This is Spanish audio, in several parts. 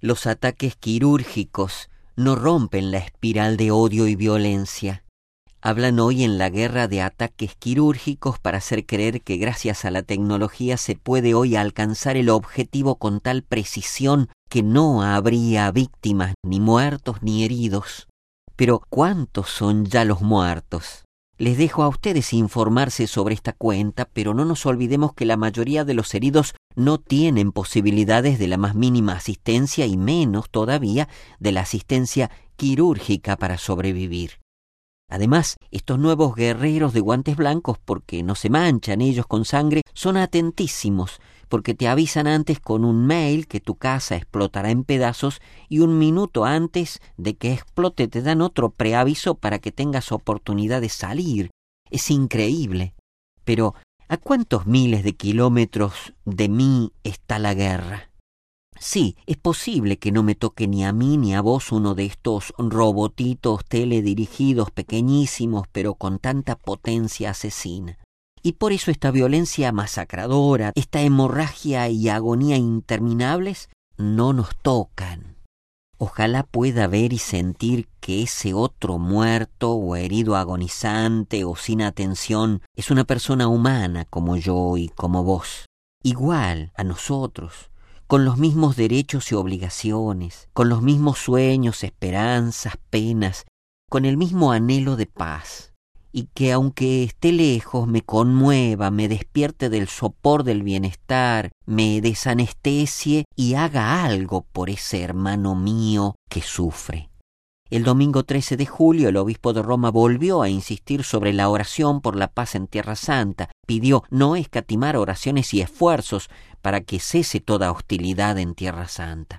Los ataques quirúrgicos no rompen la espiral de odio y violencia. Hablan hoy en la guerra de ataques quirúrgicos para hacer creer que gracias a la tecnología se puede hoy alcanzar el objetivo con tal precisión que no habría víctimas, ni muertos ni heridos. Pero ¿cuántos son ya los muertos? Les dejo a ustedes informarse sobre esta cuenta, pero no nos olvidemos que la mayoría de los heridos no tienen posibilidades de la más mínima asistencia y menos todavía de la asistencia quirúrgica para sobrevivir. Además, estos nuevos guerreros de guantes blancos, porque no se manchan ellos con sangre, son atentísimos, porque te avisan antes con un mail que tu casa explotará en pedazos y un minuto antes de que explote te dan otro preaviso para que tengas oportunidad de salir. Es increíble. Pero, ¿a cuántos miles de kilómetros de mí está la guerra? Sí, es posible que no me toque ni a mí ni a vos uno de estos robotitos teledirigidos pequeñísimos, pero con tanta potencia asesina. Y por eso esta violencia masacradora, esta hemorragia y agonía interminables, no nos tocan. Ojalá pueda ver y sentir que ese otro muerto o herido agonizante o sin atención es una persona humana como yo y como vos, igual a nosotros, con los mismos derechos y obligaciones, con los mismos sueños, esperanzas, penas, con el mismo anhelo de paz, y que aunque esté lejos me conmueva, me despierte del sopor del bienestar, me desanestesie y haga algo por ese hermano mío que sufre. El domingo 13 de julio el obispo de Roma volvió a insistir sobre la oración por la paz en Tierra Santa. Pidió no escatimar oraciones y esfuerzos para que cese toda hostilidad en Tierra Santa.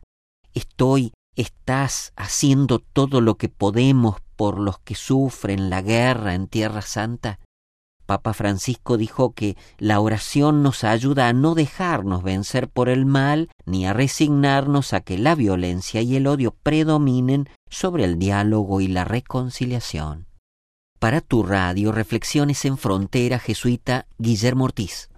¿Estás haciendo todo lo que podemos por los que sufren la guerra en Tierra Santa? Papa Francisco dijo que la oración nos ayuda a no dejarnos vencer por el mal ni a resignarnos a que la violencia y el odio predominen sobre el diálogo y la reconciliación. Para tu radio, Reflexiones en Frontera, jesuita Guillermo Ortiz.